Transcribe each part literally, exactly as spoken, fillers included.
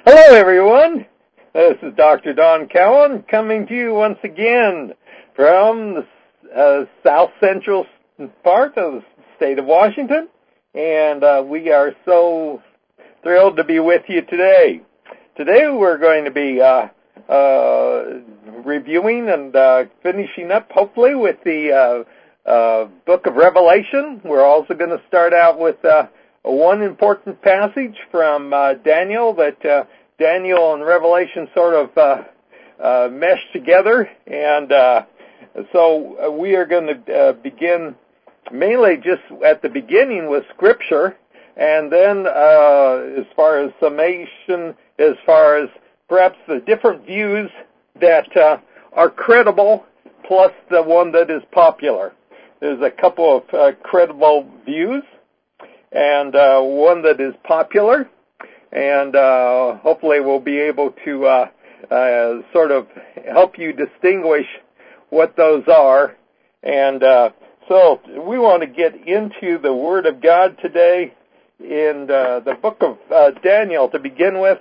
Hello, everyone. This is Doctor Don Cowan coming to you once again from the uh, south central part of the state of Washington, and uh, we are so thrilled to be with you today. Today we're going to be uh, uh, reviewing and uh, finishing up, hopefully, with the uh, uh, book of Revelation. We're also going to start out with uh, one important passage from uh, Daniel that uh, Daniel and Revelation sort of uh, uh, mesh together, and uh, so we are going to uh, begin mainly just at the beginning with Scripture, and then uh, as far as summation, as far as perhaps the different views that uh, are credible, plus the one that is popular. There's a couple of uh, credible views, and uh, one that is popular, and uh, hopefully we'll be able to uh, uh, sort of help you distinguish what those are. And uh, so we want to get into the Word of God today in uh, the book of uh, Daniel to begin with,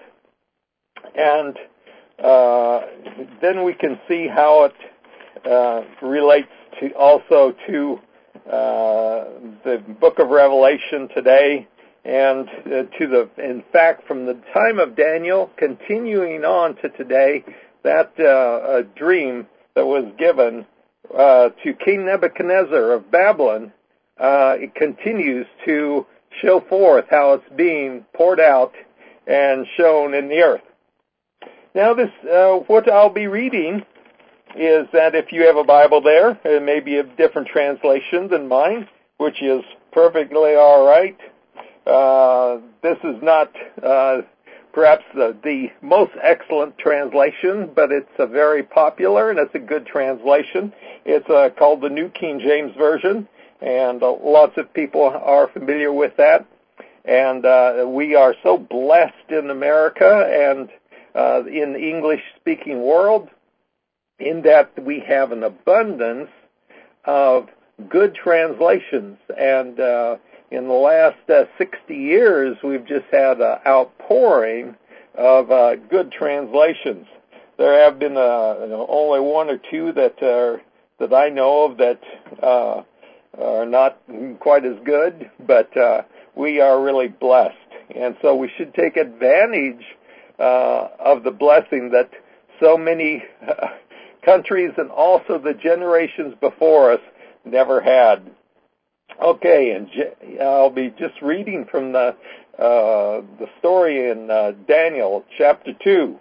and uh, then we can see how it uh, relates to also to uh, the book of Revelation today, and uh, to the, in fact, from the time of Daniel, continuing on to today, that uh, a dream that was given uh, to King Nebuchadnezzar of Babylon, uh, it continues to show forth how it's being poured out and shown in the earth. Now, this uh, what I'll be reading is that if you have a Bible there, it may be a different translation than mine, which is perfectly all right. Uh, this is not uh, perhaps the, the most excellent translation, but it's a very popular and it's a good translation. It's uh, called the New King James Version, and uh, lots of people are familiar with that. And uh, we are so blessed in America and uh, in the English-speaking world in that we have an abundance of good translations, and uh, in the last uh, sixty years, we've just had an outpouring of uh, good translations. There have been uh, you know, only one or two that are, that I know of that uh, are not quite as good, but uh, we are really blessed. And so we should take advantage uh, of the blessing that so many uh, countries and also the generations before us never had. Okay, and I'll be just reading from the uh, the story in uh, Daniel chapter two.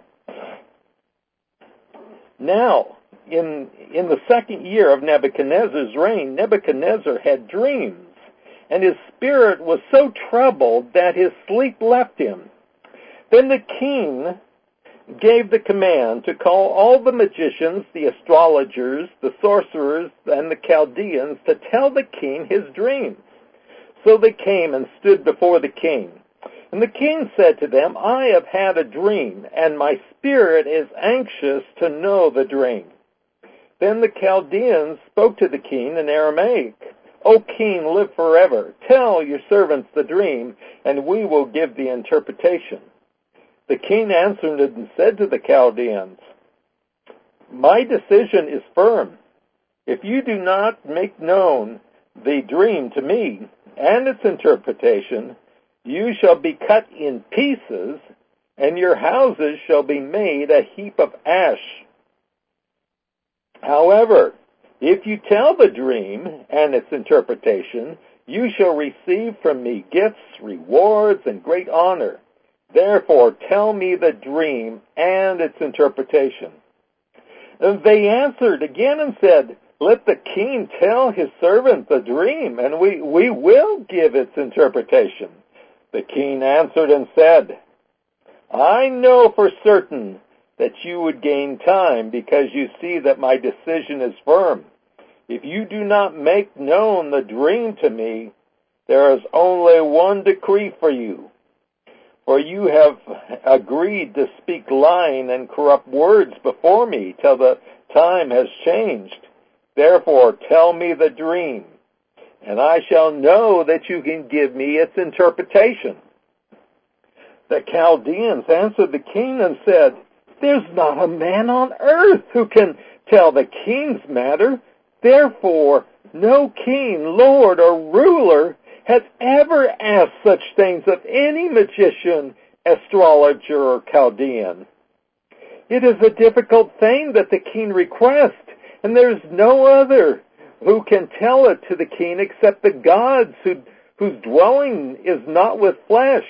Now, in in the second year of Nebuchadnezzar's reign, Nebuchadnezzar had dreams, and his spirit was so troubled that his sleep left him. Then the king gave the command to call all the magicians, the astrologers, the sorcerers, and the Chaldeans to tell the king his dreams. So they came and stood before the king. And the king said to them, I have had a dream, and my spirit is anxious to know the dream. Then the Chaldeans spoke to the king in Aramaic. O king, live forever. Tell your servants the dream, and we will give the interpretation. The king answered and said to the Chaldeans, My decision is firm. If you do not make known the dream to me and its interpretation, you shall be cut in pieces, and your houses shall be made a heap of ash. However, if you tell the dream and its interpretation, you shall receive from me gifts, rewards, and great honor. Therefore, tell me the dream and its interpretation. And they answered again and said, Let the king tell his servant the dream, and we, we will give its interpretation. The king answered and said, I know for certain that you would gain time, because you see that my decision is firm. If you do not make known the dream to me, there is only one decree for you. For you have agreed to speak lying and corrupt words before me till the time has changed. Therefore, tell me the dream, and I shall know that you can give me its interpretation. The Chaldeans answered the king and said, "There's not a man on earth who can tell the king's matter. Therefore, no king, lord, or ruler has ever asked such things of any magician, astrologer, or Chaldean. It is a difficult thing that the king requests, and there is no other who can tell it to the king except the gods who, whose dwelling is not with flesh."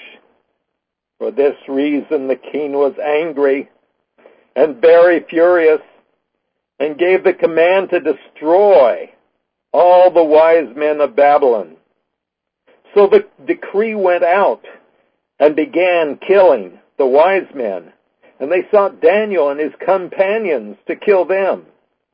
For this reason the king was angry and very furious, and gave the command to destroy all the wise men of Babylon. So the decree went out and began killing the wise men, and they sought Daniel and his companions to kill them.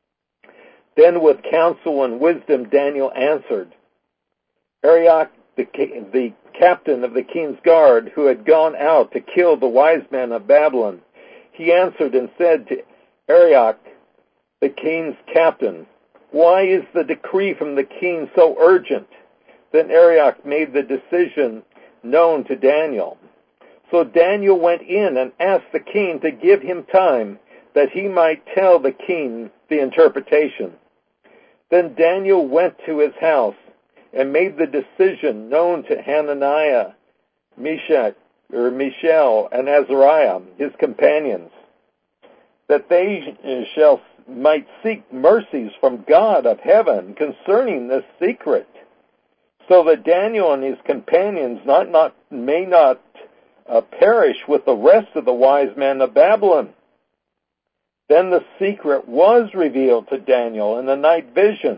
Then with counsel and wisdom Daniel answered. Arioch, the, the captain of the king's guard, who had gone out to kill the wise men of Babylon, he answered and said to Arioch, the king's captain, "Why is the decree from the king so urgent?" Then Arioch made the decision known to Daniel. So Daniel went in and asked the king to give him time that he might tell the king the interpretation. Then Daniel went to his house and made the decision known to Hananiah, Meshach, or Mishael, and Azariah, his companions, that they shall might seek mercies from God of heaven concerning this secret, so that Daniel and his companions not, not, may not uh, perish with the rest of the wise men of Babylon. Then the secret was revealed to Daniel in the night vision.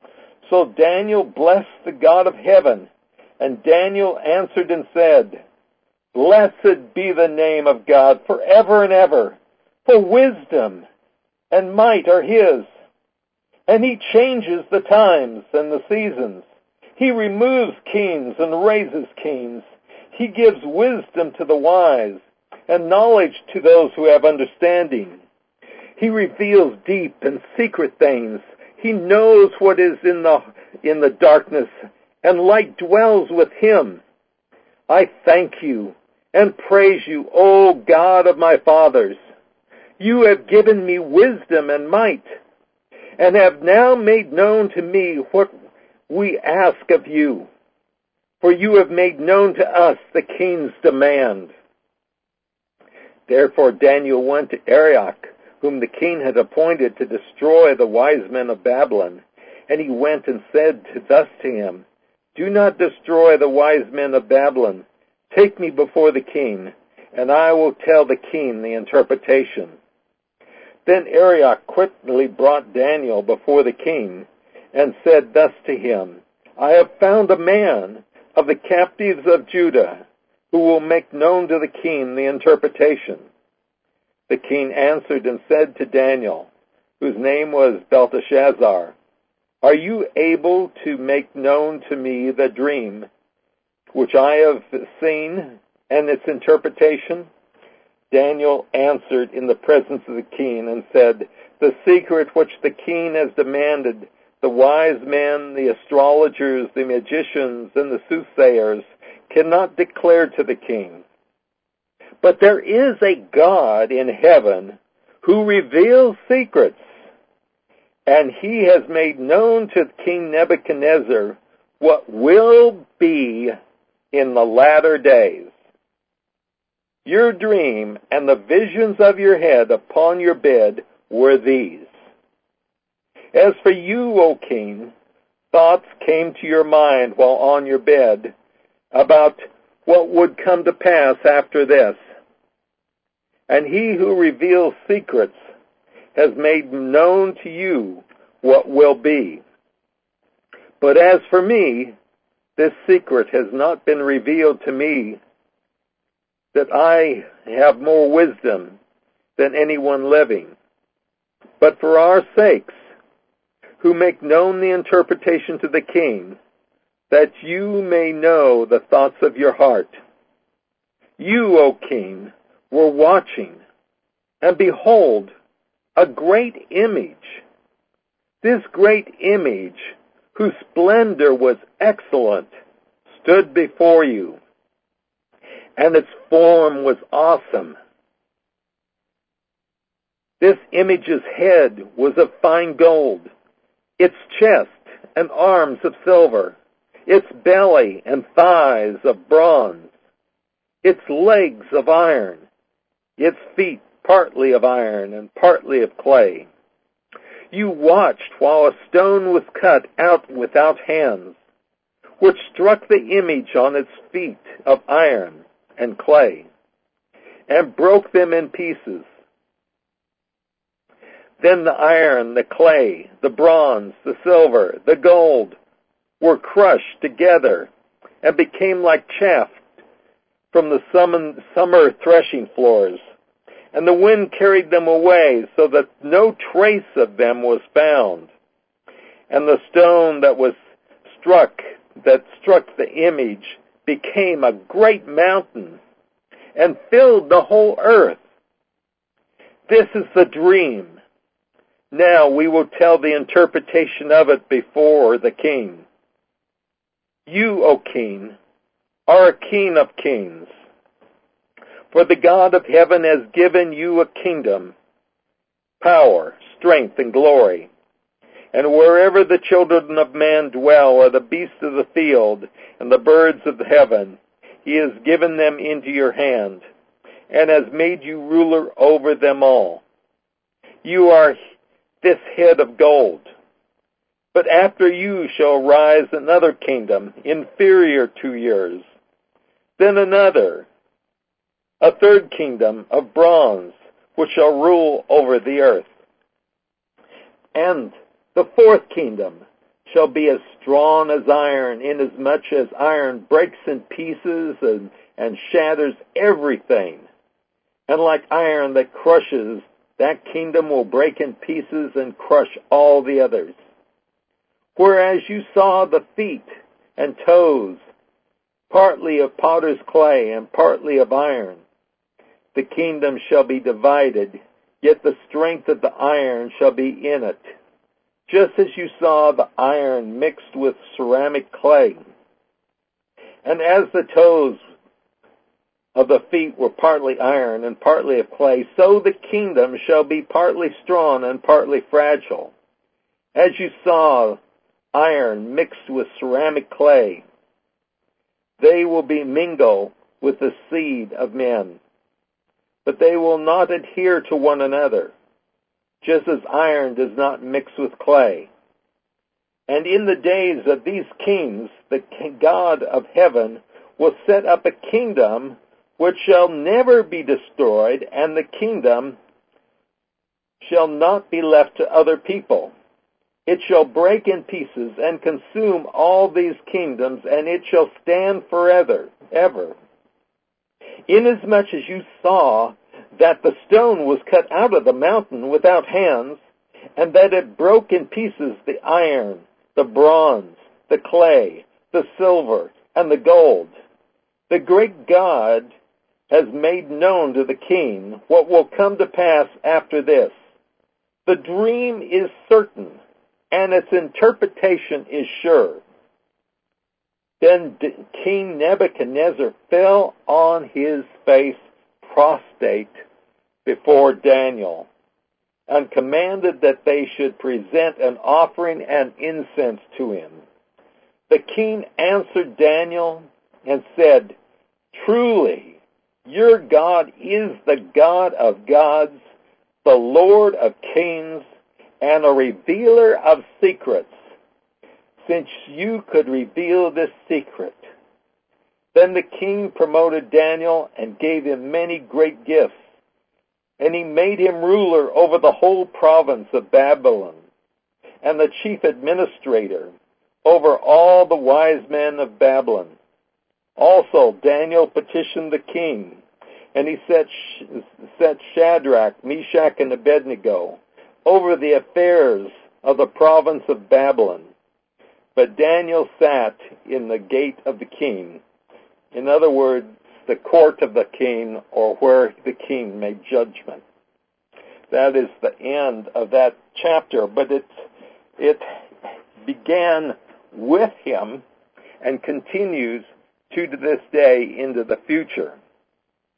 So Daniel blessed the God of heaven, and Daniel answered and said, "Blessed be the name of God forever and ever, for wisdom and might are his. And he changes the times and the seasons. He removes kings and raises kings. He gives wisdom to the wise and knowledge to those who have understanding. He reveals deep and secret things. He knows what is in the, in the darkness, and light dwells with him. I thank you and praise you, O God of my fathers. You have given me wisdom and might, and have now made known to me what we ask of you. For you have made known to us the king's demand." Therefore Daniel went to Arioch, whom the king had appointed to destroy the wise men of Babylon, and he went and said thus to him, "Do not destroy the wise men of Babylon. Take me before the king, and I will tell the king the interpretation." Then Arioch quickly brought Daniel before the king, and said thus to him, "I have found a man of the captives of Judah, who will make known to the king the interpretation." The king answered and said to Daniel, whose name was Belteshazzar, "Are you able to make known to me the dream which I have seen and its interpretation?" Daniel answered in the presence of the king and said, "The secret which the king has demanded, the wise men, the astrologers, the magicians, and the soothsayers cannot declare to the king. But there is a God in heaven who reveals secrets, and he has made known to King Nebuchadnezzar what will be in the latter days. Your dream and the visions of your head upon your bed were these. As for you, O king, thoughts came to your mind while on your bed about what would come to pass after this. And he who reveals secrets has made known to you what will be. But as for me, this secret has not been revealed to me, that I have more wisdom than anyone living. But for our sakes, who make known the interpretation to the king, that you may know the thoughts of your heart. You, O king, were watching, and behold, a great image. This great image, whose splendor was excellent, stood before you, and its form was awesome. This image's head was of fine gold, its chest and arms of silver, its belly and thighs of bronze, its legs of iron, its feet partly of iron and partly of clay. You watched while a stone was cut out without hands, which struck the image on its feet of iron and clay, and broke them in pieces. Then the iron, the clay, the bronze, the silver, the gold were crushed together and became like chaff from the summer threshing floors, and the wind carried them away so that no trace of them was found. And the stone that was struck, that struck the image, became a great mountain and filled the whole earth. This is the dream. Now we will tell the interpretation of it before the king. You, O king, are a king of kings. For the God of heaven has given you a kingdom, power, strength, and glory. And wherever the children of man dwell, or the beasts of the field, and the birds of the heaven, he has given them into your hand, and has made you ruler over them all. You are this head of gold. But after you shall rise another kingdom, inferior to yours. Then another, a third kingdom of bronze, which shall rule over the earth. And the fourth kingdom shall be as strong as iron, inasmuch as iron breaks in pieces and, and shatters everything. And like iron that crushes, that kingdom will break in pieces and crush all the others. Whereas you saw the feet and toes, partly of potter's clay and partly of iron, the kingdom shall be divided, yet the strength of the iron shall be in it, just as you saw the iron mixed with ceramic clay. And as the toes of the feet were partly iron and partly of clay, so the kingdom shall be partly strong and partly fragile. As you saw iron mixed with ceramic clay, they will be mingled with the seed of men, but they will not adhere to one another, just as iron does not mix with clay. And in the days of these kings, the God of heaven will set up a kingdom which shall never be destroyed, and the kingdom shall not be left to other people. It shall break in pieces and consume all these kingdoms, and it shall stand forever, ever. Inasmuch as you saw that the stone was cut out of the mountain without hands, and that it broke in pieces the iron, the bronze, the clay, the silver, and the gold, the great God has made known to the king what will come to pass after this. The dream is certain, and its interpretation is sure. Then King Nebuchadnezzar fell on his face prostrate before Daniel, and commanded that they should present an offering and incense to him. The king answered Daniel and said, "Truly, your God is the God of gods, the Lord of kings, and a revealer of secrets, since you could reveal this secret." Then the king promoted Daniel and gave him many great gifts, and he made him ruler over the whole province of Babylon, and the chief administrator over all the wise men of Babylon. Also Daniel petitioned the king, and he set, set Shadrach, Meshach, and Abednego over the affairs of the province of Babylon. But Daniel sat in the gate of the king. In other words, the court of the king, or where the king made judgment. That is the end of that chapter, but it, it began with him and continues to this day into the future.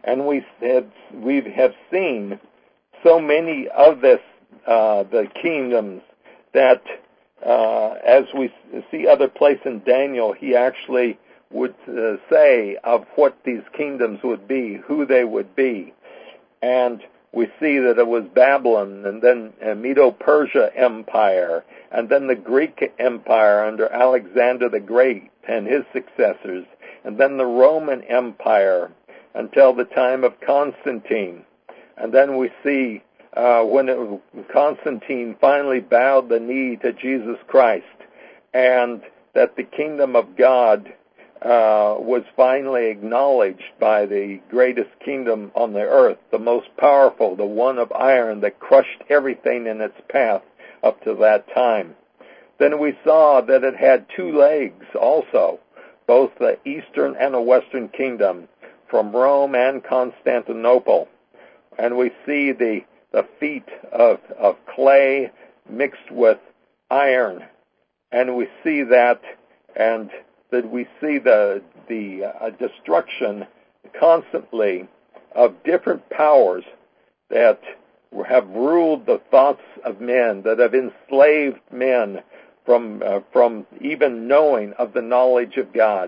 And we have, we have seen so many of this, uh, the kingdoms that, uh, as we see other places in Daniel, he actually would uh, say of what these kingdoms would be, who they would be. And we see that it was Babylon, and then uh, Medo-Persia Empire, and then the Greek Empire under Alexander the Great and his successors, and then the Roman Empire until the time of Constantine. And then we see uh, when it, Constantine finally bowed the knee to Jesus Christ, and that the kingdom of God Uh, was finally acknowledged by the greatest kingdom on the earth, the most powerful, the one of iron that crushed everything in its path up to that time. Then we saw that it had two legs also, both the eastern and the western kingdom, from Rome and Constantinople. And we see the, the feet of, of clay mixed with iron. And we see that, and that we see the the uh, destruction constantly of different powers that have ruled the thoughts of men, that have enslaved men from uh, from even knowing of the knowledge of God.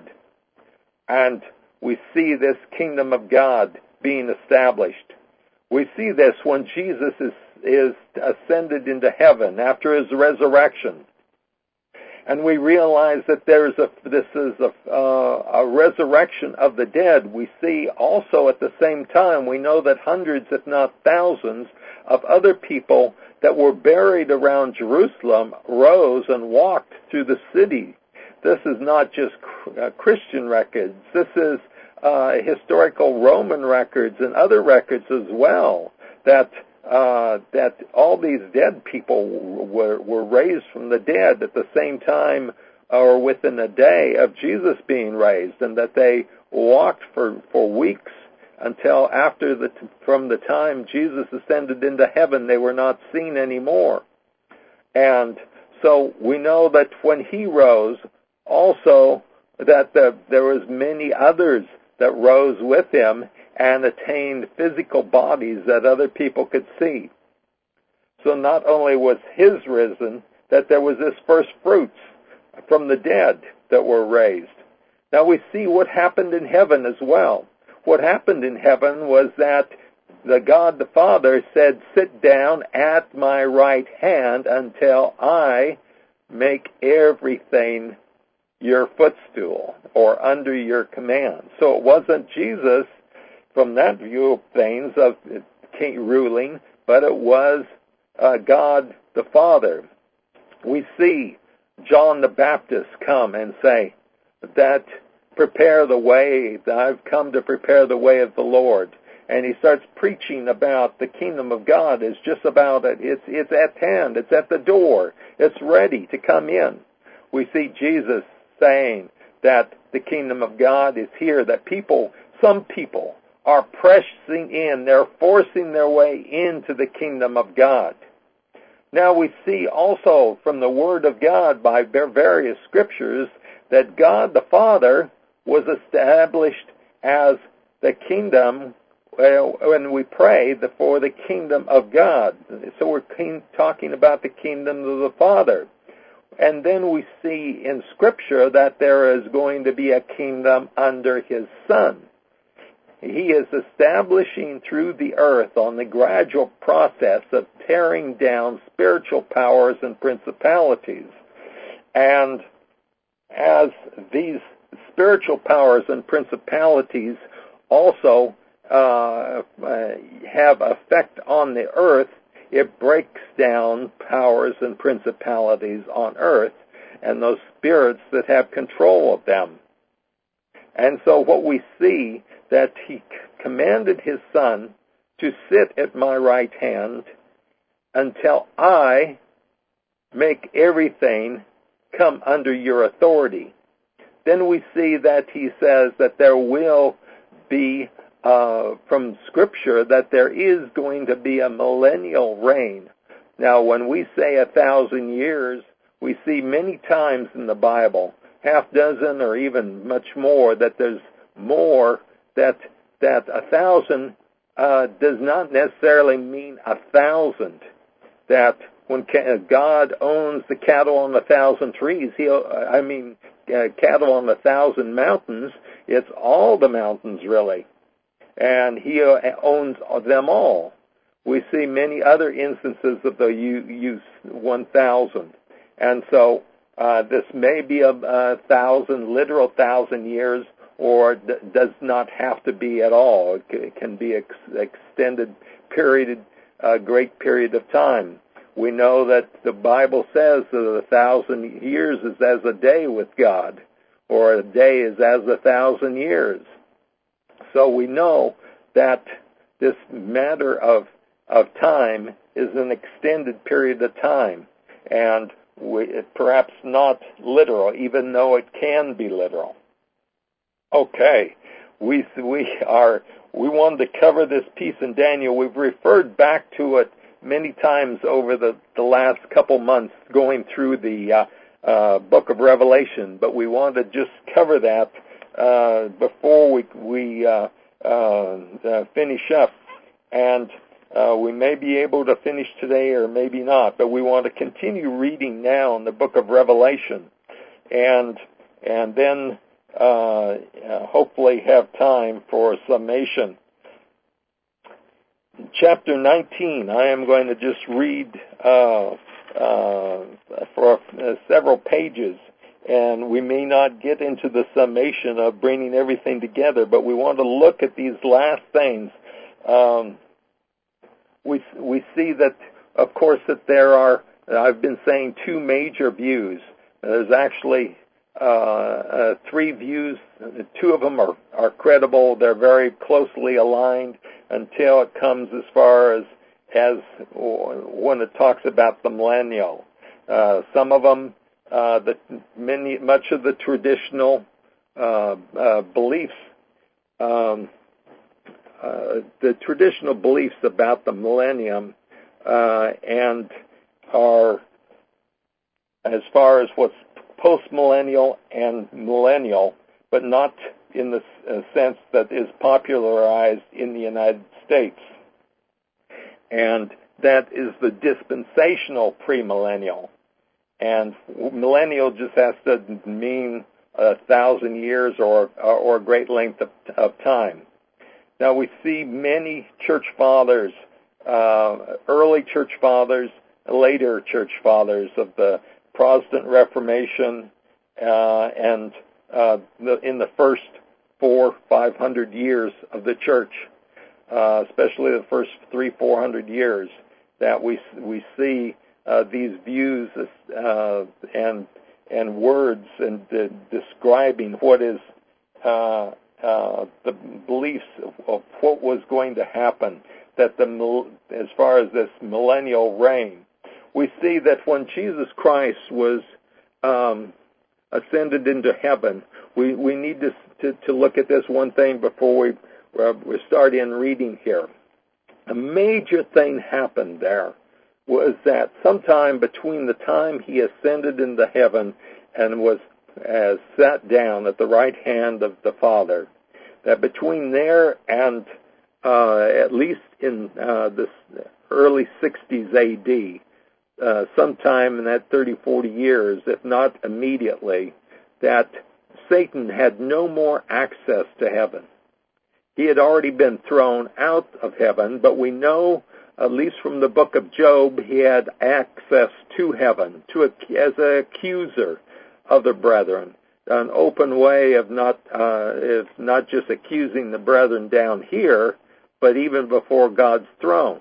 And we see this kingdom of God being established. We see this when Jesus is is ascended into heaven after his resurrection. And we realize that there's a, this is a, uh, a resurrection of the dead. We see also at the same time, we know that hundreds, if not thousands, of other people that were buried around Jerusalem rose and walked through the city. This is not just uh, Christian records. This is uh, historical Roman records and other records as well, that Uh, that all these dead people were, were raised from the dead at the same time or within a day of Jesus being raised, and that they walked for, for weeks until after the, from the time Jesus ascended into heaven, they were not seen anymore. And so we know that when he rose, also that the, there was many others that rose with him and attained physical bodies that other people could see. So not only was his risen, that there was this first fruits from the dead that were raised. Now we see what happened in heaven as well. What happened in heaven was that the God the Father said, "Sit down at my right hand until I make everything your footstool," or under your command. So it wasn't Jesus from that view of things, of king ruling, but it was uh, God the Father. We see John the Baptist come and say that, "Prepare the way, I've come to prepare the way of the Lord." And he starts preaching about the kingdom of God is just about it. It's, it's at hand. It's at the door. It's ready to come in. We see Jesus saying that the kingdom of God is here, that people, some people, are pressing in. They're forcing their way into the kingdom of God. Now we see also from the Word of God by various scriptures that God the Father was established as the kingdom when we pray for the kingdom of God. So we're talking about the kingdom of the Father. And then we see in Scripture that there is going to be a kingdom under his Son. He is establishing through the earth on the gradual process of tearing down spiritual powers and principalities. And as these spiritual powers and principalities also uh, have effect on the earth, it breaks down powers and principalities on earth and those spirits that have control of them. And so what we see, that he commanded his Son to sit at my right hand until I make everything come under your authority. Then we see that he says that there will be, uh, from Scripture, that there is going to be a millennial reign. Now, when we say a thousand years, we see many times in the Bible, half dozen or even much more, that there's more that that a thousand uh, does not necessarily mean a thousand. That when ca- God owns the cattle on a thousand trees, he, I mean, uh, cattle on a thousand mountains, it's all the mountains really. And he uh, owns them all. We see many other instances of the use one thousand. And so uh, this may be a, a thousand, literal thousand years, or d- does not have to be at all. It, c- it can be ex- extended period, a great period of time. We know that the Bible says that a thousand years is as a day with God, or a day is as a thousand years. So we know that this matter of of time is an extended period of time, and we, perhaps not literal, even though it can be literal. Okay, we we are we wanted to cover this piece in Daniel. We've referred back to it many times over the, the last couple months going through the uh, uh, book of Revelation, but we wanted to just cover that uh, before we we uh, uh, uh, finish up. And uh, we may be able to finish today or maybe not, but we want to continue reading now in the book of Revelation, and and then uh, uh, hopefully have time for a summation. Chapter nineteen, I am going to just read uh, uh, for uh, several pages, and we may not get into the summation of bringing everything together, but we want to look at these last things. Um, we we see that, of course, that there are, I've been saying, two major views. There's actually uh, uh, three views. Two of them are, are credible. They're very closely aligned until it comes as far as as when it talks about the millennial. Uh, some of them, uh, the many much of the traditional uh, uh, beliefs, um, uh, the traditional beliefs about the millennium, uh, and are as far as what's post-millennial and millennial, but not in the uh, sense that is popularized in the United States. And that is the dispensational premillennial. And millennial just has to mean a thousand years or or a great length of, of time. Now we see many church fathers, uh, early church fathers, later church fathers of the Protestant Reformation, uh, and uh, the, in the first four, five hundred years of the church, uh, especially the first three, four hundred years, that we we see uh, these views uh, and and words and uh, describing what is uh, uh, the beliefs of, of what was going to happen. That the as far as this millennial reign, we see that when Jesus Christ was um, ascended into heaven, we, we need to, to to look at this one thing before we uh, we start in reading here. A major thing happened there was that sometime between the time he ascended into heaven and was uh, sat down at the right hand of the Father, that between there and uh, at least in uh, the early sixties A D, uh, sometime in that thirty, forty years, if not immediately, that Satan had no more access to heaven. He had already been thrown out of heaven, but we know, at least from the book of Job, he had access to heaven, to a, as an accuser of the brethren, an open way of not, uh, of not just accusing the brethren down here, but even before God's throne.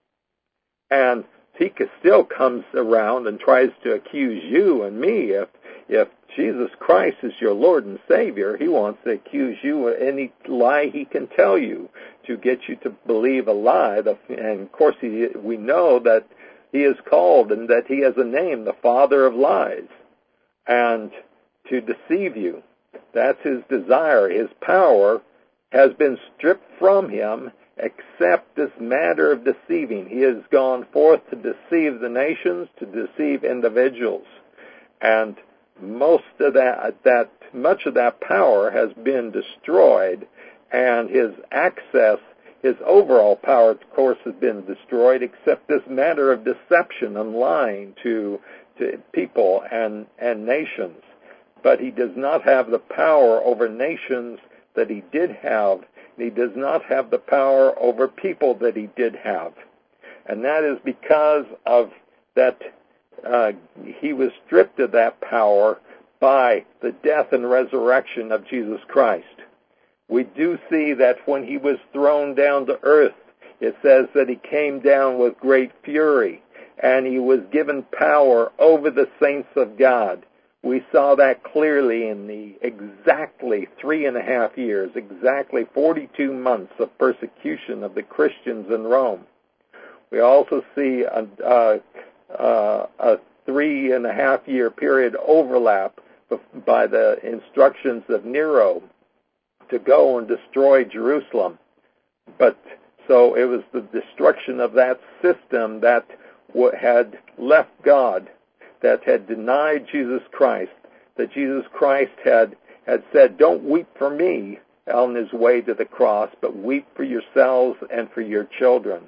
And he still comes around and tries to accuse you and me. If if Jesus Christ is your Lord and Savior, he wants to accuse you of any lie he can tell you to get you to believe a lie. And of course, he, we know that he is called and that he has a name, the Father of Lies, and to deceive you. That's his desire. His power has been stripped from him, except this matter of deceiving. He has gone forth to deceive the nations, to deceive individuals. And most of that, that, much of that power has been destroyed, and his access, his overall power, of course, has been destroyed, except this matter of deception and lying to to people and, and nations. But he does not have the power over nations that he did have. He does not have the power over people that he did have. And that is because of that uh, he was stripped of that power by the death and resurrection of Jesus Christ. We do see that when he was thrown down to earth, it says that he came down with great fury, and he was given power over the saints of God. We saw that clearly in the exactly three and a half years, exactly forty-two months of persecution of the Christians in Rome. We also see a, a, a, a three and a half year period overlap by the instructions of Nero to go and destroy Jerusalem. But so it was the destruction of that system that had left God, that had denied Jesus Christ, that Jesus Christ had, had said, don't weep for me on his way to the cross, but weep for yourselves and for your children.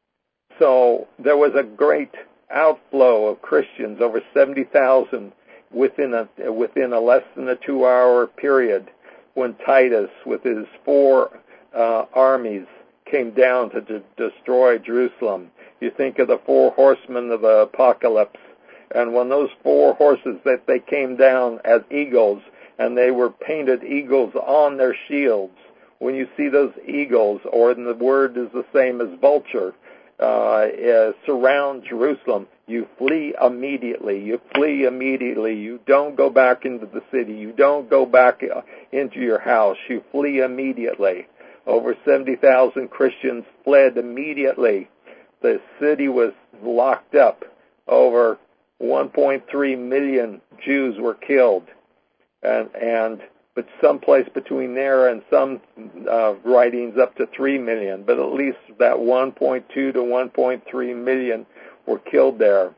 So there was a great outflow of Christians, over seventy thousand, within a, within a less than a two-hour period, when Titus, with his four uh, armies, came down to de- destroy Jerusalem. You think of the four horsemen of the apocalypse, and when those four horses, that they came down as eagles, and they were painted eagles on their shields. When you see those eagles, or the word is the same as vulture, uh, uh, surround Jerusalem, you flee immediately. You flee immediately. You don't go back into the city. You don't go back into your house. You flee immediately. Over seventy thousand Christians fled immediately. The city was locked up. Over one point three million Jews were killed. And, and but someplace between there and some uh, writings up to three million, but at least that one point two to one point three million were killed there.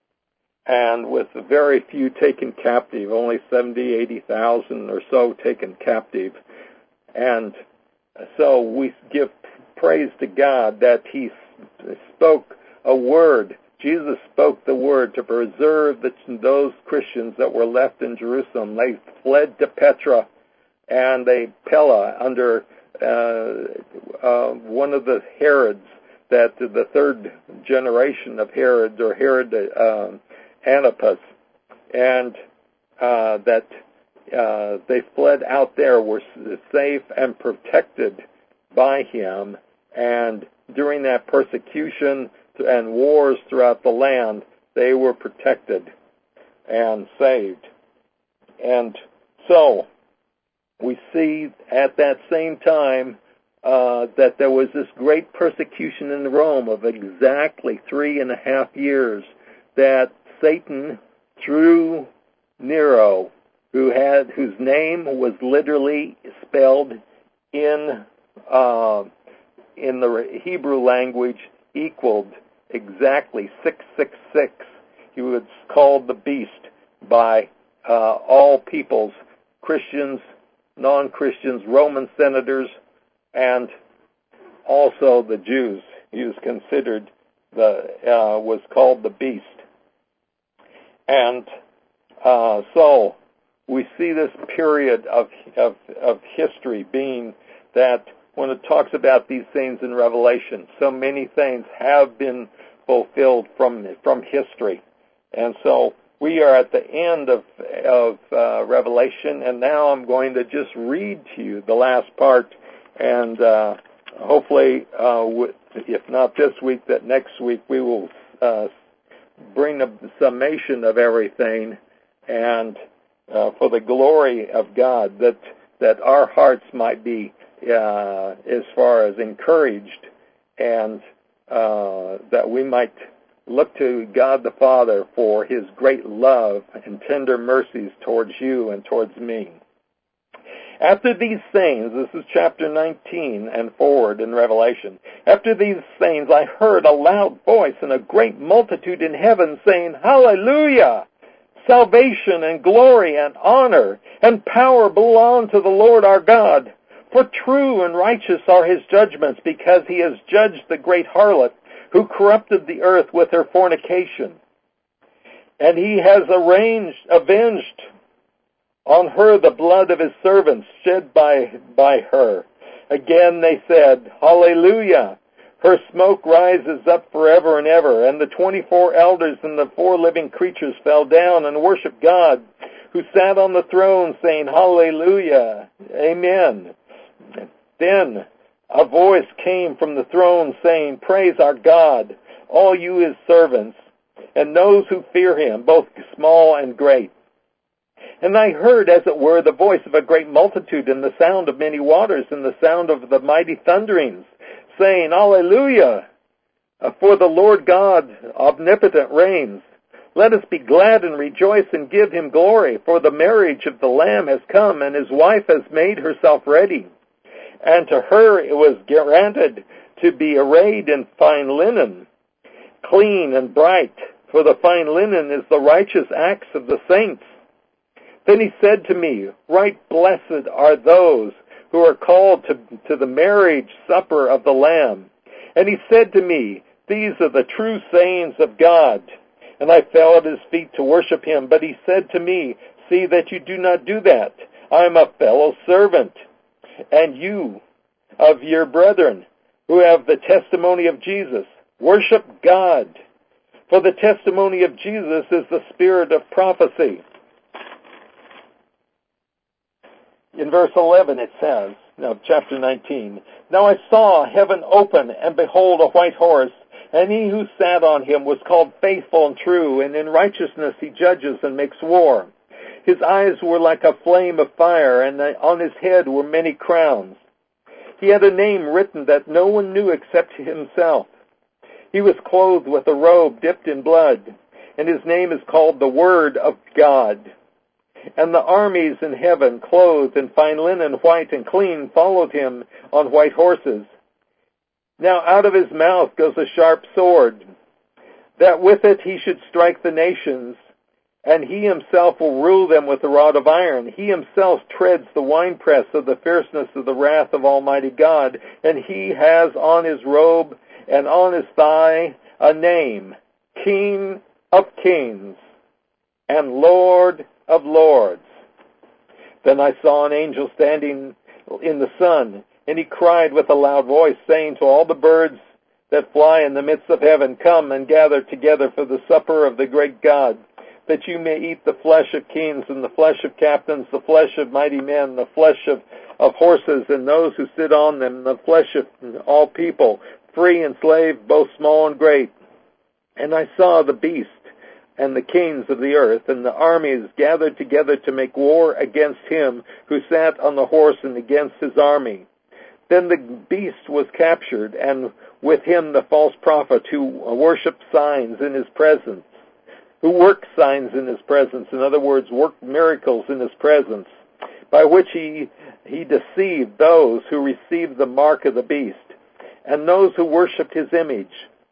And with very few taken captive, only seventy, eighty thousand or so taken captive. And so we give praise to God that he spoke a word. Jesus spoke the word to preserve the, those Christians that were left in Jerusalem. They fled to Petra and they Pella under uh, uh, one of the Herods, that the third generation of Herod, or Herod uh, Antipas, and uh, that uh, they fled out there, were safe and protected by him. And during that persecution and wars throughout the land, they were protected and saved. And so we see at that same time uh, that there was this great persecution in Rome of exactly three and a half years, that Satan, through Nero, who had whose name was literally spelled in uh, in the Hebrew language, equaled exactly six six six. He was called the beast by uh, all peoples, Christians, non-Christians, Roman senators, and also the Jews. He was considered the uh, was called the beast. And uh, so we see this period of, of of history being that when it talks about these things in Revelation, so many things have been fulfilled from from history. And so we are at the end of of uh, Revelation, and now I'm going to just read to you the last part, and uh, hopefully, uh, if not this week, that next week we will uh, bring a summation of everything, and uh, for the glory of God, that that our hearts might be uh, as far as encouraged, and uh, that we might look to God the Father for his great love and tender mercies towards you and towards me. After these things, this is chapter nineteen and forward in Revelation. After these things I heard a loud voice and a great multitude in heaven saying, Hallelujah! Salvation and glory and honor and power belong to the Lord our God. For true and righteous are his judgments, because he has judged the great harlot, who corrupted the earth with her fornication. And he has arranged, avenged on her the blood of his servants shed by, by her. Again they said, Hallelujah! Her smoke rises up forever and ever. And the twenty-four elders and the four living creatures fell down and worshiped God, who sat on the throne, saying, Hallelujah! Amen. Then a voice came from the throne saying, Praise our God, all you his servants, and those who fear him, both small and great. And I heard, as it were, the voice of a great multitude, and the sound of many waters, and the sound of the mighty thunderings, saying, Alleluia! For the Lord God omnipotent reigns. Let us be glad and rejoice and give him glory, for the marriage of the Lamb has come, and his wife has made herself ready. And to her it was granted to be arrayed in fine linen, clean and bright, for the fine linen is the righteous acts of the saints. Then he said to me, Right blessed are those who are called to, to the marriage supper of the Lamb. And he said to me, These are the true sayings of God. And I fell at his feet to worship him. But he said to me, See that you do not do that. I am a fellow servant, and you of your brethren who have the testimony of Jesus. Worship God. For the testimony of Jesus is the spirit of prophecy. In verse eleven it says, now chapter nineteen, Now I saw heaven open, and behold a white horse, and he who sat on him was called Faithful and True, and in righteousness he judges and makes war. His eyes were like a flame of fire, and on his head were many crowns. He had a name written that no one knew except himself. He was clothed with a robe dipped in blood, and his name is called the Word of God. And the armies in heaven, clothed in fine linen, white and clean, followed him on white horses. Now out of his mouth goes a sharp sword, that with it he should strike the nations, and he himself will rule them with a rod of iron. He himself treads the winepress of the fierceness of the wrath of Almighty God, and he has on his robe and on his thigh a name, King of Kings and Lord of Lords. Then I saw an angel standing in the sun, and he cried with a loud voice, saying to all the birds that fly in the midst of heaven, Come and gather together for the supper of the great God, that you may eat the flesh of kings, and the flesh of captains, the flesh of mighty men, the flesh of, of horses, and those who sit on them, the flesh of all people, free and slave, both small and great. And I saw the beast and the kings of the earth, and the armies gathered together to make war against him who sat on the horse and against his army. Then the beast was captured, and with him the false prophet who worshipped signs in his presence, who worked signs in his presence, in other words, worked miracles in his presence, by which he, he deceived those who received the mark of the beast, and those who worshipped his image.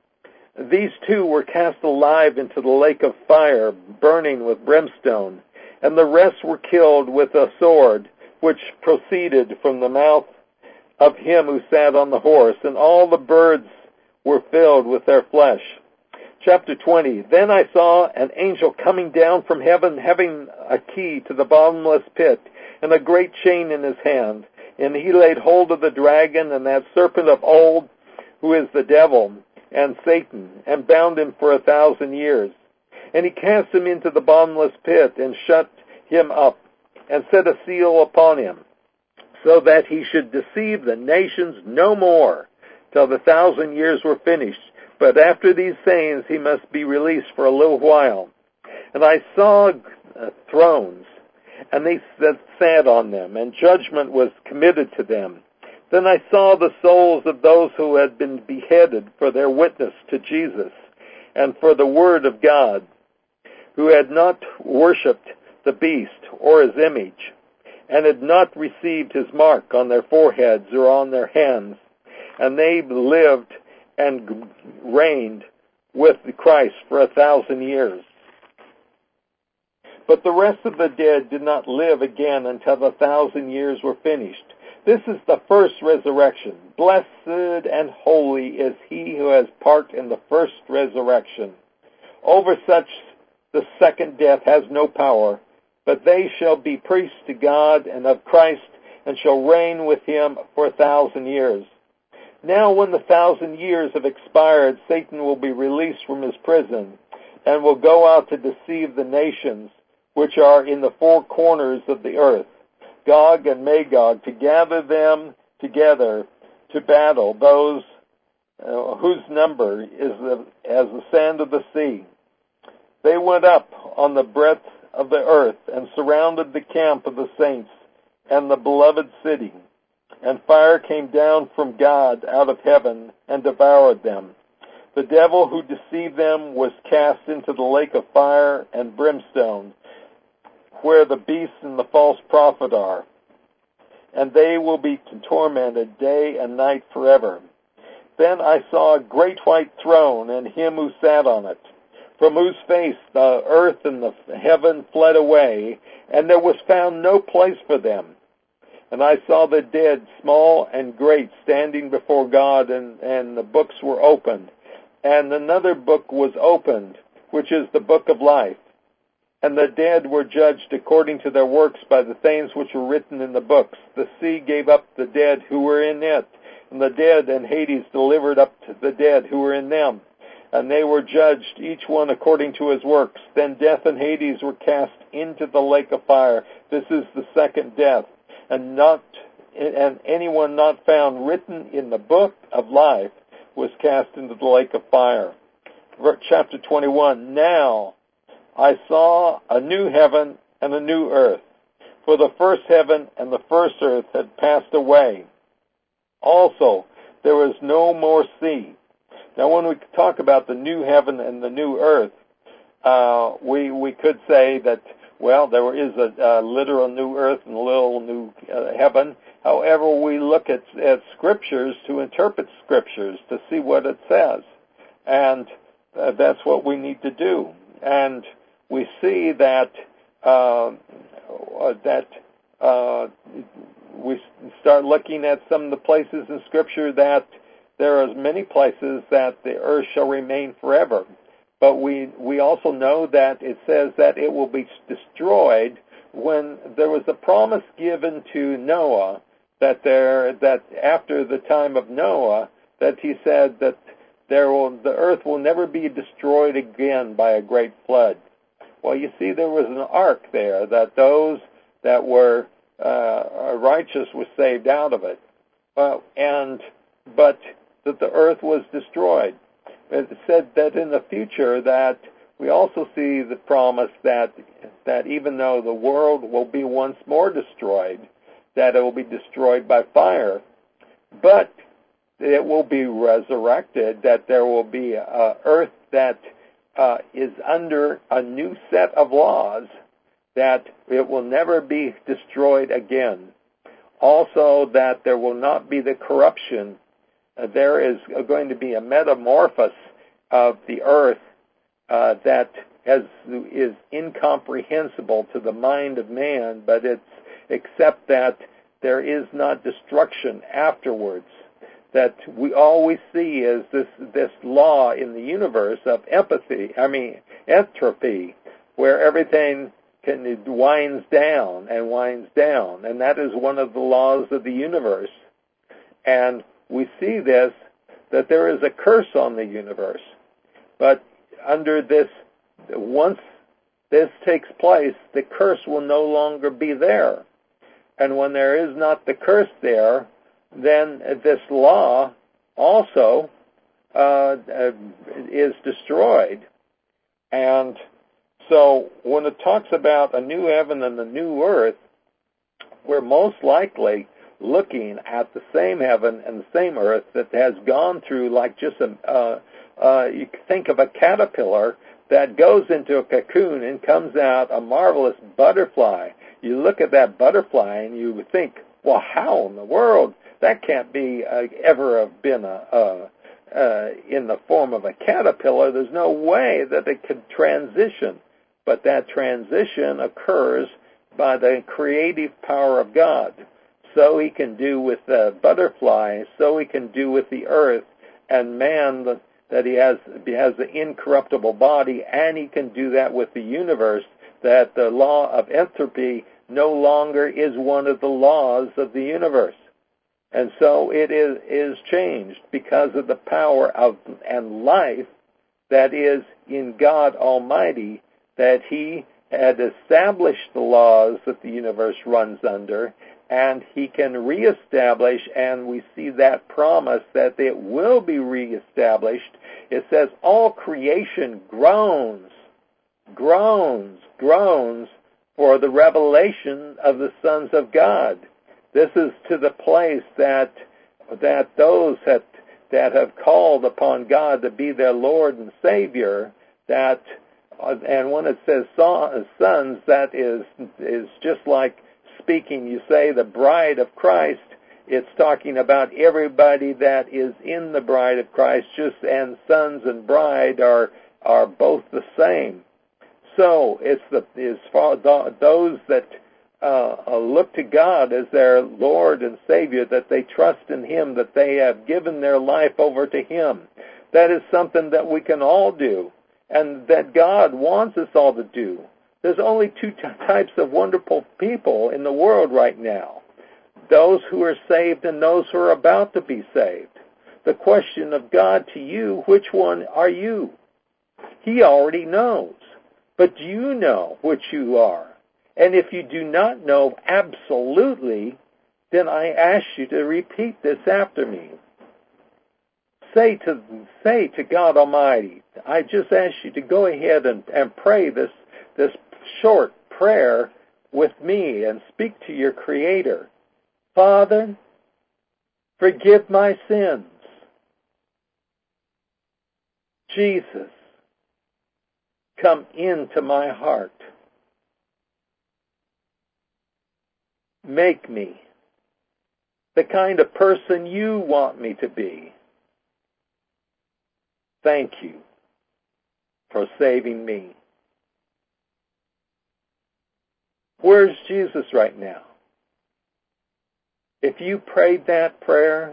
These two were cast alive into the lake of fire, burning with brimstone, and the rest were killed with a sword, which proceeded from the mouth of him who sat on the horse, and all the birds were filled with their flesh. Chapter twenty, Then I saw an angel coming down from heaven, having a key to the bottomless pit, and a great chain in his hand. And he laid hold of the dragon and that serpent of old, who is the devil and Satan, and bound him for a thousand years. And he cast him into the bottomless pit, and shut him up, and set a seal upon him, so that he should deceive the nations no more, till the thousand years were finished. But after these sayings he must be released for a little while. And I saw uh, thrones, and they that sat on them, and judgment was committed to them. Then I saw the souls of those who had been beheaded for their witness to Jesus, and for the word of God, who had not worshipped the beast or his image, and had not received his mark on their foreheads or on their hands. And they lived and reigned with Christ for a thousand years. But the rest of the dead did not live again until the thousand years were finished. This is the first resurrection. Blessed and holy is he who has part in the first resurrection. Over such the second death has no power, but they shall be priests to God and of Christ, and shall reign with him for a thousand years. Now when the thousand years have expired, Satan will be released from his prison, and will go out to deceive the nations which are in the four corners of the earth, Gog and Magog, to gather them together to battle, those uh, whose number is the, as the sand of the sea. They went up on the breadth of the earth and surrounded the camp of the saints and the beloved city. And fire came down from God out of heaven and devoured them. The devil who deceived them was cast into the lake of fire and brimstone, where the beast and the false prophet are. And they will be tormented day and night forever. Then I saw a great white throne and him who sat on it, from whose face the earth and the heaven fled away, and there was found no place for them. And I saw the dead, small and great, standing before God, and, and the books were opened. And another book was opened, which is the book of life. And the dead were judged according to their works by the things which were written in the books. The sea gave up the dead who were in it, and the dead and Hades delivered up to the dead who were in them. And they were judged, each one according to his works. Then death and Hades were cast into the lake of fire. This is the second death. And not and anyone not found written in the book of life was cast into the lake of fire. Chapter twenty-one. Now I saw a new heaven and a new earth, for the first heaven and the first earth had passed away. Also, there was no more sea. Now, when we talk about the new heaven and the new earth, uh, we we could say that, well, there is a, a literal new earth and a little new uh, heaven. However, we look at, at scriptures to interpret scriptures to see what it says, and uh, that's what we need to do. And we see that uh, that uh, we start looking at some of the places in Scripture that there are many places that the earth shall remain forever. But we we also know that it says that it will be destroyed when there was a promise given to Noah that there that after the time of Noah that he said that there will the earth will never be destroyed again by a great flood. Well, you see, there was an ark there that those that were uh, righteous were saved out of it, uh, and but that the earth was destroyed. It said that in the future that we also see the promise that that even though the world will be once more destroyed, that it will be destroyed by fire, but it will be resurrected, that there will be an earth that uh, is under a new set of laws, that it will never be destroyed again. Also, that there will not be the corruption. Uh, there is going to be a metamorphosis of the earth uh, that has, is incomprehensible to the mind of man, but it's except that there is not destruction afterwards. That we all we see is this this law in the universe of empathy, I mean entropy, where everything can it winds down and winds down, and that is one of the laws of the universe. And we see this, that there is a curse on the universe. But under this, once this takes place, the curse will no longer be there. And when there is not the curse there, then this law also uh, is destroyed. And so when it talks about a new heaven and a new earth, we're most likely looking at the same heaven and the same earth that has gone through like just a, uh, uh, you think of a caterpillar that goes into a cocoon and comes out a marvelous butterfly. You look at that butterfly and you would think, well, how in the world? That can't be uh, ever have been a, a, uh, in the form of a caterpillar. There's no way that it could transition. But that transition occurs by the creative power of God. so he can do with the butterfly, so he can do with the earth, and man, that he has, he has the incorruptible body, and he can do that with the universe, that the law of entropy no longer is one of the laws of the universe. And so it is, is changed because of the power of and life that is in God Almighty, that he had established the laws that the universe runs under, and he can reestablish, and we see that promise that it will be reestablished. It says all creation groans, groans, groans for the revelation of the sons of God. This is to the place that that those that that have called upon God to be their Lord and Savior, that and when it says sons, that is is just like speaking, you say the bride of Christ, it's talking about everybody that is in the bride of Christ, just and sons and bride are are both the same. So it's the as far those that uh, look to God as their Lord and Savior, that they trust in Him, that they have given their life over to Him. That is something that we can all do, and that God wants us all to do. There's only two t- types of wonderful people in the world right now: those who are saved and those who are about to be saved. The question of God to you, which one are you? He already knows. But do you know which you are? And if you do not know absolutely, then I ask you to repeat this after me. Say to say to God Almighty, I just ask you to go ahead and, and pray this, this short prayer with me and speak to your Creator. Father, forgive my sins. Jesus, come into my heart. Make me the kind of person you want me to be. Thank you for saving me. Where's Jesus right now? If you prayed that prayer,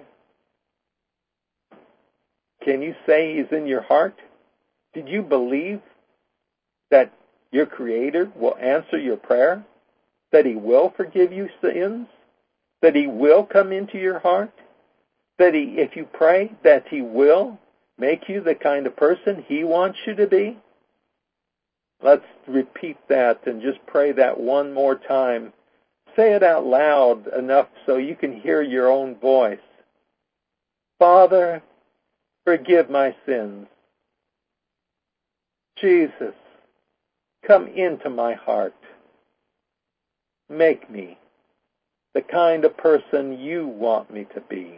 can you say He's in your heart? Did you believe that your Creator will answer your prayer? That He will forgive you sins? That He will come into your heart? That He, if you pray, that He will make you the kind of person He wants you to be? Let's repeat that and just pray that one more time. Say it out loud enough so you can hear your own voice. Father, forgive my sins. Jesus, come into my heart. Make me the kind of person you want me to be.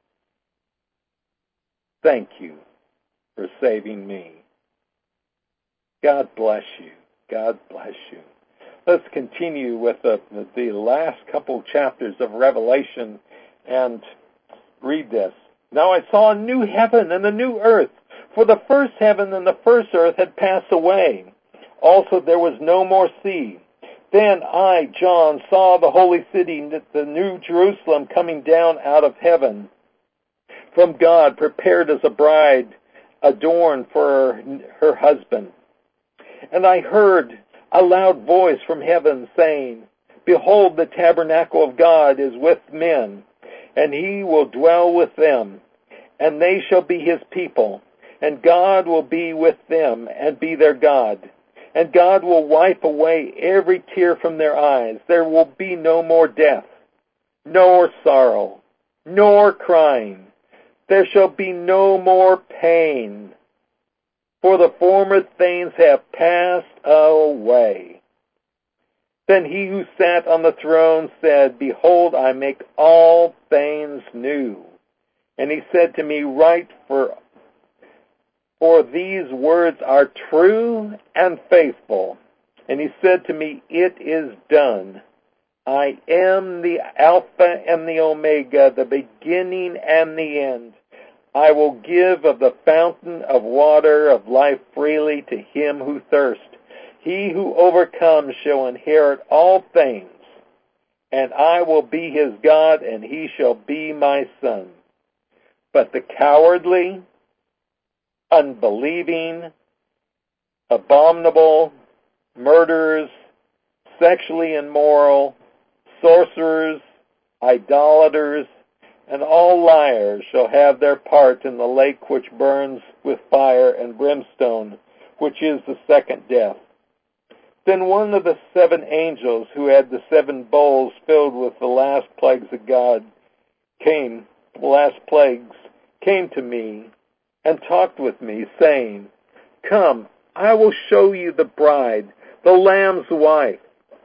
Thank you for saving me. God bless you. God bless you. Let's continue with the, the last couple chapters of Revelation and read this. Now I saw a new heaven and a new earth, for the first heaven and the first earth had passed away. Also there was no more sea. Then I, John, saw the holy city, the new Jerusalem, coming down out of heaven from God, prepared as a bride adorned for her husband. And I heard a loud voice from heaven saying, Behold, the tabernacle of God is with men, and He will dwell with them, and they shall be His people, and God will be with them and be their God. And God will wipe away every tear from their eyes. There will be no more death, nor sorrow, nor crying. There shall be no more pain, for the former things have passed away. Then he who sat on the throne said, Behold, I make all things new. And he said to me, Write, for For these words are true and faithful. And he said to me, It is done. I am the Alpha and the Omega, the beginning and the end. I will give of the fountain of water of life freely to him who thirsts. He who overcomes shall inherit all things, and I will be his God, and he shall be my son. But the cowardly, unbelieving, abominable, murderers, sexually immoral, sorcerers, idolaters, and all liars shall have their part in the lake which burns with fire and brimstone, which is the second death. Then one of the seven angels who had the seven bowls filled with the last plagues of God came, the last plagues, came to me and talked with me, saying, Come, I will show you the bride, the Lamb's wife.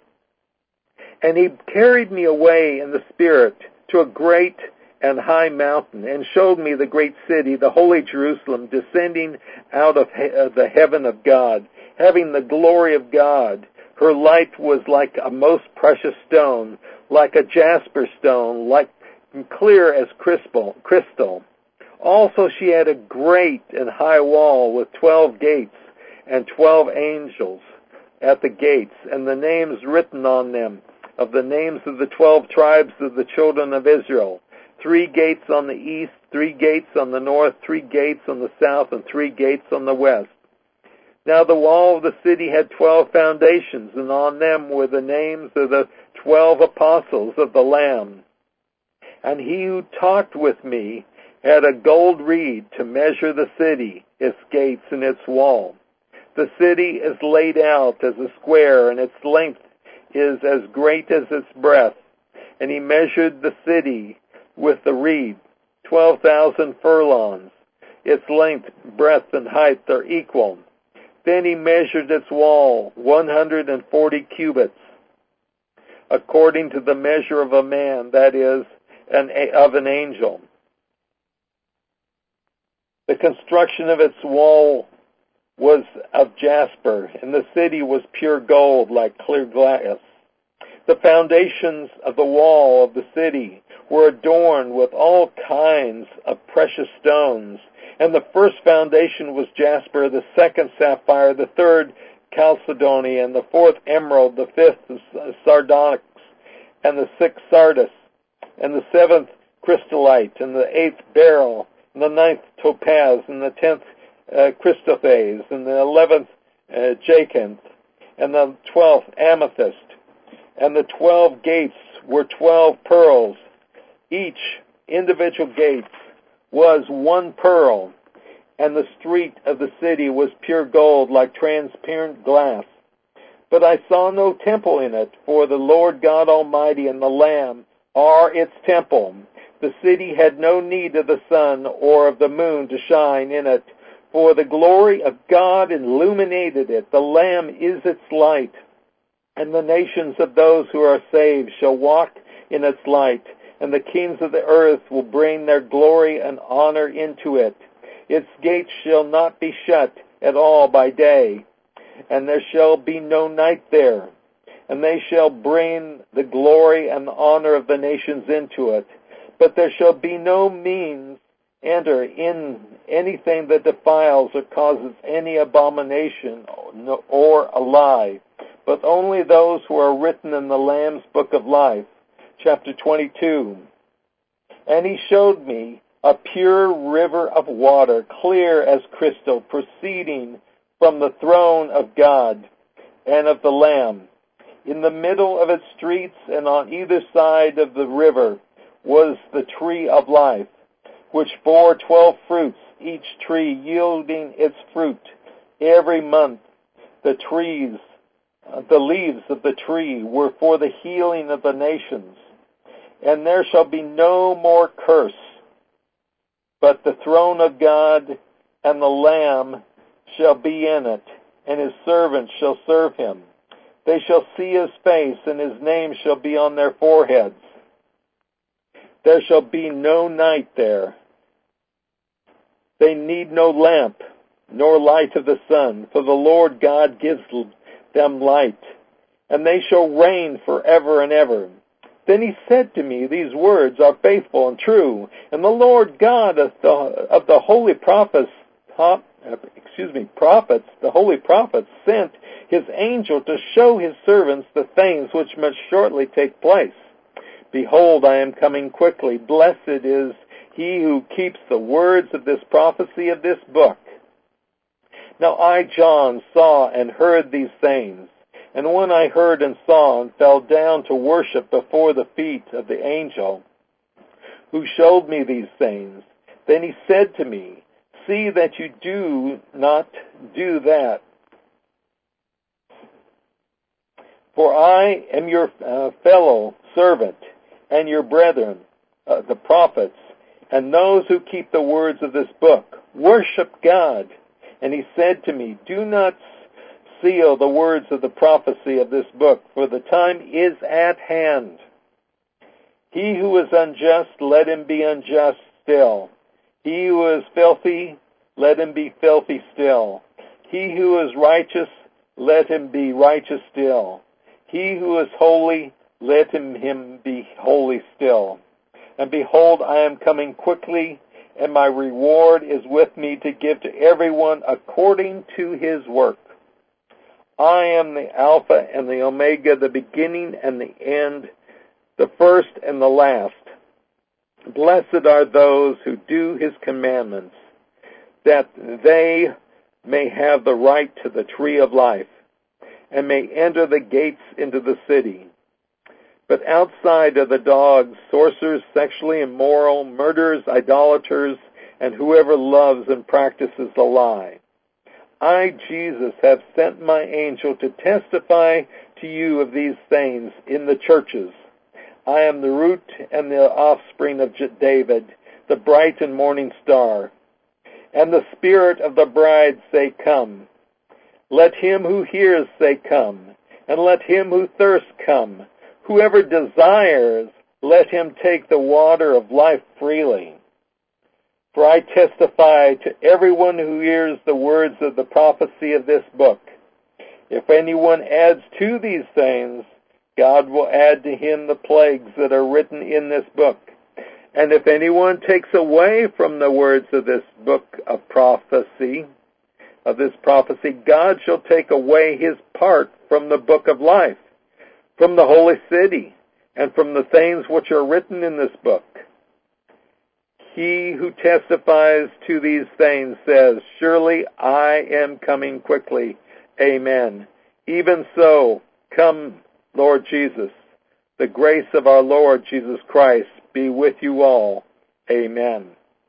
And he carried me away in the Spirit to a great and high mountain, and showed me the great city, the holy Jerusalem, descending out of he- uh, the heaven of God, having the glory of God. Her light was like a most precious stone, like a jasper stone, like clear as crystal. crystal. Also she had a great and high wall with twelve gates, and twelve angels at the gates, and the names written on them of the names of the twelve tribes of the children of Israel. Three gates on the east, three gates on the north, three gates on the south, and three gates on the west. Now the wall of the city had twelve foundations, and on them were the names of the twelve apostles of the Lamb. And he who talked with me had a gold reed to measure the city, its gates, and its wall. The city is laid out as a square, and its length is as great as its breadth. And he measured the city with the reed, twelve thousand furlongs. Its length, breadth, and height are equal. Then he measured its wall, one hundred and forty cubits, according to the measure of a man, that is, an, of an angel. The construction of its wall was of jasper, and the city was pure gold, like clear glass. The foundations of the wall of the city were adorned with all kinds of precious stones. And the first foundation was jasper, the second sapphire, the third chalcedony, and the fourth emerald, the fifth sardonyx, and the sixth sardis, and the seventh chrysolite, and the eighth beryl, and the ninth topaz, and the tenth uh, chrysoprase, and the eleventh uh, jacinth, and the twelfth amethyst. And the twelve gates were twelve pearls. Each individual gate was one pearl, and the street of the city was pure gold, like transparent glass. But I saw no temple in it, for the Lord God Almighty and the Lamb are its temple. The city had no need of the sun or of the moon to shine in it, for the glory of God illuminated it. The Lamb is its light, and the nations of those who are saved shall walk in its light, and the kings of the earth will bring their glory and honor into it. Its gates shall not be shut at all by day, and there shall be no night there. And they shall bring the glory and the honor of the nations into it. But there shall be no means enter in anything that defiles or causes any abomination or a lie, but only those who are written in the Lamb's book of life. Chapter twenty-two. And he showed me a pure river of water, clear as crystal, proceeding from the throne of God and of the Lamb. In the middle of its streets and on either side of the river was the tree of life, which bore twelve fruits, each tree yielding its fruit every month. The trees, uh, the leaves of the tree were for the healing of the nations. And there shall be no more curse, but the throne of God and the Lamb shall be in it, and his servants shall serve him. They shall see his face, and his name shall be on their foreheads. There shall be no night there. They need no lamp, nor light of the sun, for the Lord God gives them light, and they shall reign forever and ever. Then he said to me, These words are faithful and true, and the Lord God of the, of the holy prophets, excuse me, prophets, the holy prophets, sent his angel to show his servants the things which must shortly take place. Behold, I am coming quickly. Blessed is he who keeps the words of this prophecy of this book. Now I, John, saw and heard these things. And when I heard and saw and fell down to worship before the feet of the angel who showed me these things, then he said to me, See that you do not do that. For I am your uh, fellow servant and your brethren, uh, the prophets, and those who keep the words of this book. Worship God. And he said to me, Do not seal the words of the prophecy of this book, for the time is at hand. He who is unjust, let him be unjust still. He who is filthy, let him be filthy still. He who is righteous, let him be righteous still. He who is holy, let him, him be holy still. And behold, I am coming quickly, and my reward is with me to give to everyone according to his work. I am the Alpha and the Omega, the beginning and the end, the first and the last. Blessed are those who do his commandments, that they may have the right to the tree of life, and may enter the gates into the city. But outside are the dogs, sorcerers, sexually immoral, murderers, idolaters, and whoever loves and practices the lie. I, Jesus, have sent my angel to testify to you of these things in the churches. I am the root and the offspring of David, the bright and morning star. And the Spirit of the bride say, Come. Let him who hears say, Come. And let him who thirsts come. Whoever desires, let him take the water of life freely. For I testify to everyone who hears the words of the prophecy of this book. If anyone adds to these things, God will add to him the plagues that are written in this book. And if anyone takes away from the words of this book of prophecy, of this prophecy, God shall take away his part from the book of life, from the holy city, and from the things which are written in this book. He who testifies to these things says, Surely I am coming quickly. Amen. Even so, come, Lord Jesus. The grace of our Lord Jesus Christ be with you all. Amen.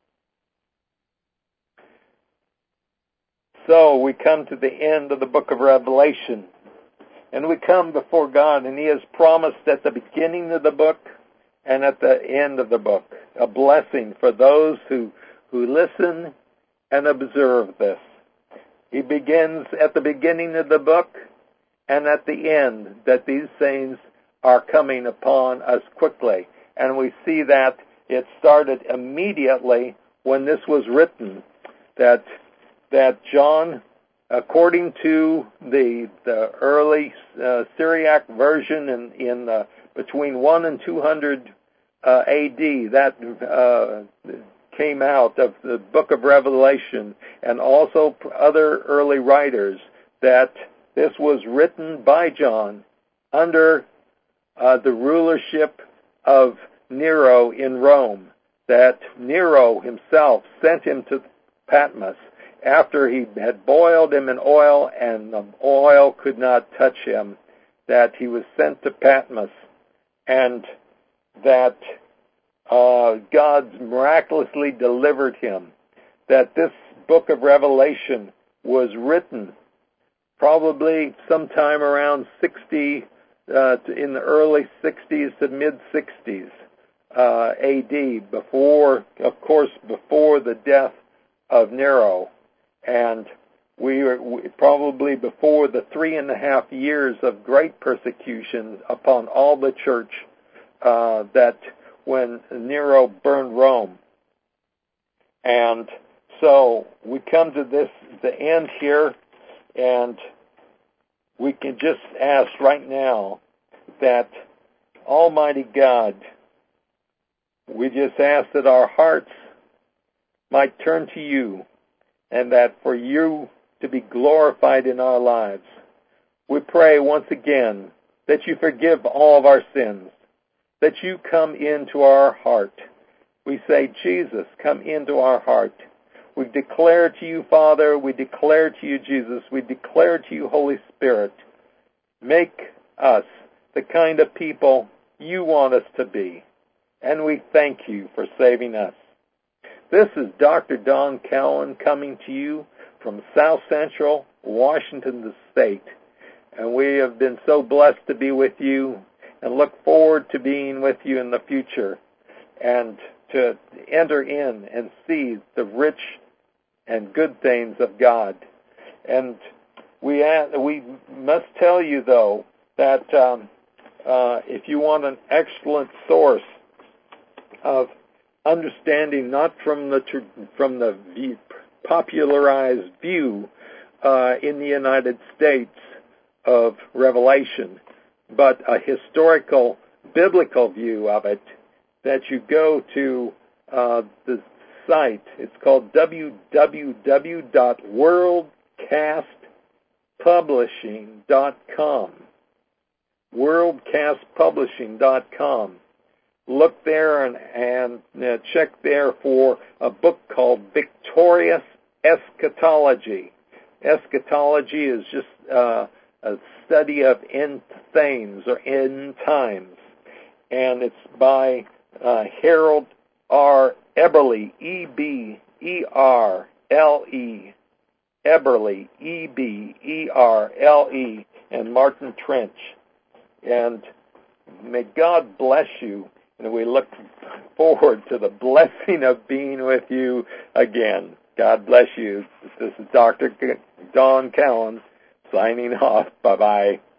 So we come to the end of the book of Revelation. And we come before God, and he has promised at the beginning of the book and at the end of the book a blessing for those who, who listen and observe this. He begins at the beginning of the book and at the end that these things are coming upon us quickly. And we see that it started immediately when this was written, that that John, according to the the early uh, Syriac version in, in uh, between one and two hundred uh, A D, that uh, came out of the book of Revelation, and also other early writers, that this was written by John under uh, the rulership of Nero in Rome, that Nero himself sent him to Patmos after he had boiled him in oil and the oil could not touch him, that he was sent to Patmos, and that uh, God miraculously delivered him, that this book of Revelation was written probably sometime around sixty, uh, in the early sixties to mid-sixties uh, A D, before, of course, before the death of Nero, and we were we, probably before the three and a half years of great persecution upon all the church uh, that when Nero burned Rome. And so we come to this, the end here, and we can just ask right now that Almighty God, we just ask that our hearts might turn to you, and that for you to be glorified in our lives. We pray once again that you forgive all of our sins, that you come into our heart. We say, Jesus, come into our heart. We declare to you, Father, we declare to you, Jesus, we declare to you, Holy Spirit, make us the kind of people you want us to be. And we thank you for saving us. This is Doctor Don Cowan coming to you from South Central Washington State. And we have been so blessed to be with you and look forward to being with you in the future and to enter in and see the rich and good things of God. And we we must tell you, though, that um, uh, if you want an excellent source of understanding, not from the from the popularized view uh, in the United States of Revelation, but a historical, biblical view of it, that you go to uh, the site. It's called w w w dot world cast publishing dot com. world cast publishing dot com. Look there and, and uh, check there for a book called Victorious Eschatology. Eschatology is just uh, a study of end things or end times. And it's by uh, Harold R. Eberle, E B E R L E, Eberle, E B E R L E, and Martin Trench. And may God bless you, and we look forward to the blessing of being with you again. God bless you. This is Doctor Don Cowan signing off. Bye-bye.